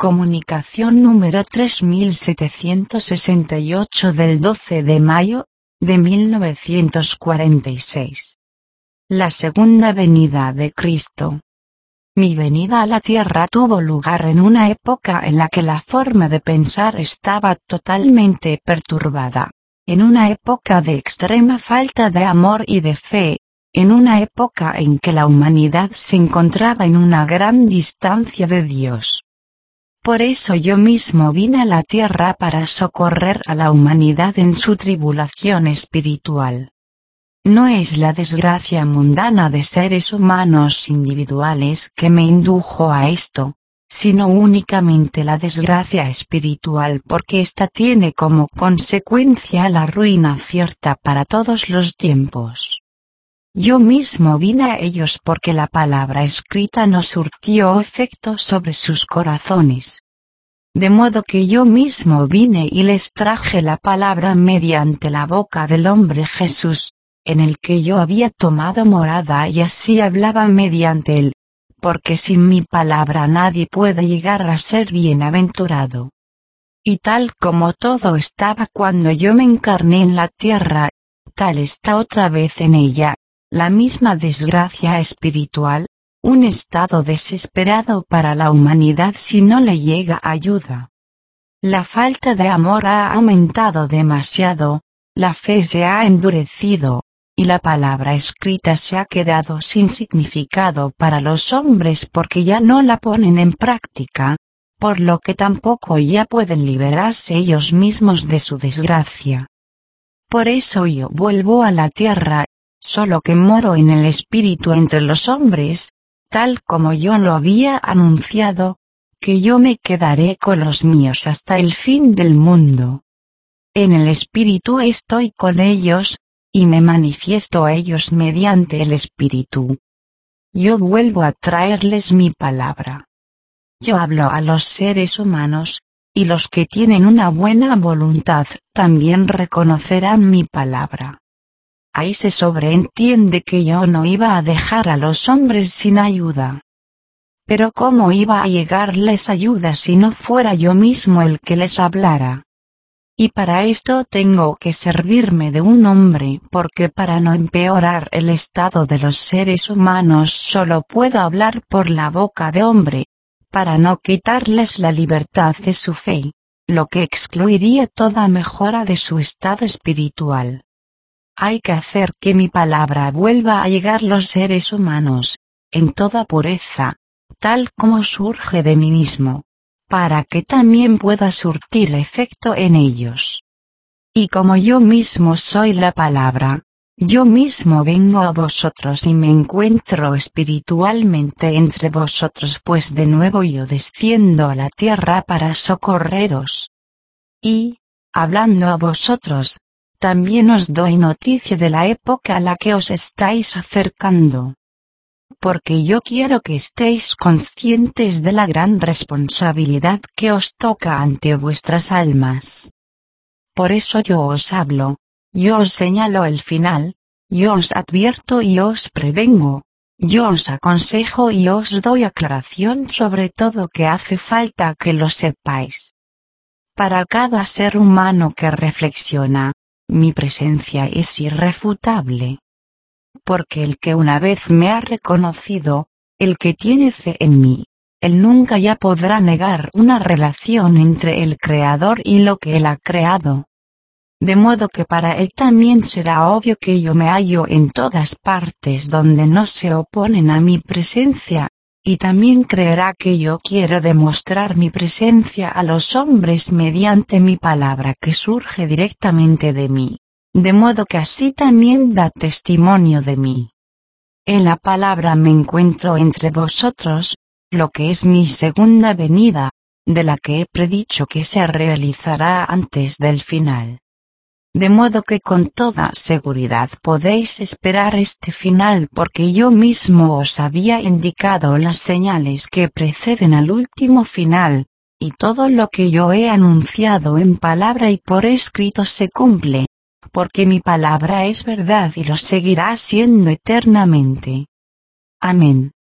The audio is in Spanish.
Comunicación número 3768 del 12 de mayo, de 1946. La segunda venida de Cristo. Mi venida a la tierra tuvo lugar en una época en la que la forma de pensar estaba totalmente perturbada, en una época de extrema falta de amor y de fe, en una época en que la humanidad se encontraba en una gran distancia de Dios. Por eso yo mismo vine a la tierra para socorrer a la humanidad en su tribulación espiritual. No es la desgracia mundana de seres humanos individuales que me indujo a esto, sino únicamente la desgracia espiritual, porque ésta tiene como consecuencia la ruina cierta para todos los tiempos. Yo mismo vine a ellos porque la palabra escrita no surtió efecto sobre sus corazones. De modo que yo mismo vine y les traje la palabra mediante la boca del hombre Jesús, en el que yo había tomado morada, y así hablaba mediante él, porque sin mi palabra nadie puede llegar a ser bienaventurado. Y tal como todo estaba cuando yo me encarné en la tierra, tal está otra vez en ella. La misma desgracia espiritual, un estado desesperado para la humanidad si no le llega ayuda. La falta de amor ha aumentado demasiado, la fe se ha endurecido, y la palabra escrita se ha quedado sin significado para los hombres porque ya no la ponen en práctica, por lo que tampoco ya pueden liberarse ellos mismos de su desgracia. Por eso yo vuelvo a la tierra, solo que moro en el espíritu entre los hombres, tal como yo lo había anunciado, que yo me quedaré con los míos hasta el fin del mundo. En el espíritu estoy con ellos, y me manifiesto a ellos mediante el espíritu. Yo vuelvo a traerles mi palabra. Yo hablo a los seres humanos, y los que tienen una buena voluntad también reconocerán mi palabra. Ahí se sobreentiende que yo no iba a dejar a los hombres sin ayuda. Pero ¿cómo iba a llegarles ayuda si no fuera yo mismo el que les hablara? Y para esto tengo que servirme de un hombre, porque para no empeorar el estado de los seres humanos solo puedo hablar por la boca de hombre, para no quitarles la libertad de su fe, lo que excluiría toda mejora de su estado espiritual. Hay que hacer que mi palabra vuelva a llegar a los seres humanos, en toda pureza, tal como surge de mí mismo, para que también pueda surtir efecto en ellos. Y como yo mismo soy la palabra, yo mismo vengo a vosotros y me encuentro espiritualmente entre vosotros, pues de nuevo yo desciendo a la tierra para socorreros. Y, hablando a vosotros, también os doy noticia de la época a la que os estáis acercando. Porque yo quiero que estéis conscientes de la gran responsabilidad que os toca ante vuestras almas. Por eso yo os hablo, yo os señalo el final, yo os advierto y os prevengo, yo os aconsejo y os doy aclaración sobre todo que hace falta que lo sepáis. Para cada ser humano que reflexiona, mi presencia es irrefutable. Porque el que una vez me ha reconocido, el que tiene fe en mí, él nunca ya podrá negar una relación entre el Creador y lo que él ha creado. De modo que para él también será obvio que yo me hallo en todas partes donde no se oponen a mi presencia, y también creerá que yo quiero demostrar mi presencia a los hombres mediante mi palabra que surge directamente de mí, de modo que así también da testimonio de mí. En la palabra me encuentro entre vosotros, lo que es mi segunda venida, de la que he predicho que se realizará antes del final. De modo que con toda seguridad podéis esperar este final, porque yo mismo os había indicado las señales que preceden al último final, y todo lo que yo he anunciado en palabra y por escrito se cumple, porque mi palabra es verdad y lo seguirá siendo eternamente. Amén.